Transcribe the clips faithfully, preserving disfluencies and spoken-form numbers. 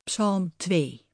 Psalm twee.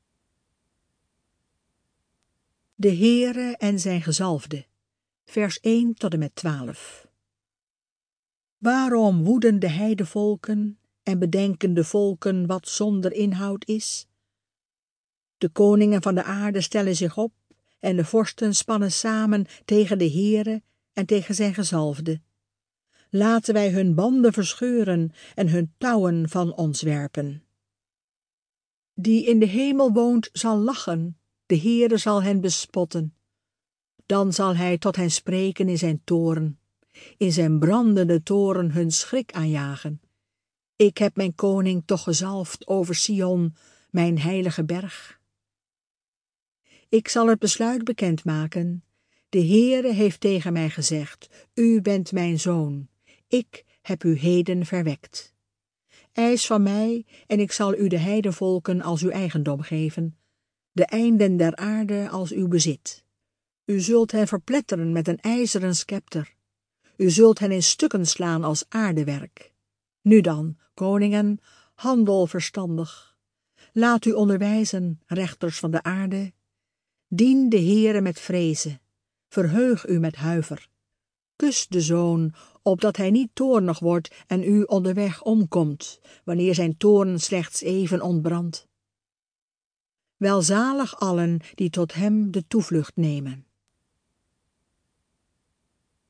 De Heere en zijn gezalfde, vers één tot en met twaalf. Waarom woeden de heidevolken en bedenken de volken wat zonder inhoud is? De koningen van de aarde stellen zich op en de vorsten spannen samen tegen de Heere en tegen zijn gezalfde. Laten wij hun banden verscheuren en hun touwen van ons werpen. Die in de hemel woont zal lachen, de Heere zal hen bespotten. Dan zal hij tot hen spreken in zijn toorn, in zijn brandende toorn hun schrik aanjagen. Ik heb mijn koning toch gezalfd over Sion, mijn heilige berg. Ik zal het besluit bekendmaken. De Heere heeft tegen mij gezegd, u bent mijn zoon, ik heb u heden verwekt. Eis van mij en ik zal u de heidevolken als uw eigendom geven, de einden der aarde als uw bezit. U zult hen verpletteren met een ijzeren scepter. U zult hen in stukken slaan als aardewerk. Nu dan, koningen, handel verstandig. Laat u onderwijzen, rechters van de aarde. Dien de Heere met vrezen. Verheug u met huiver. Kus de zoon, opdat hij niet toornig wordt en u onderweg omkomt, wanneer zijn toorn slechts even ontbrandt. Welzalig allen die tot hem de toevlucht nemen.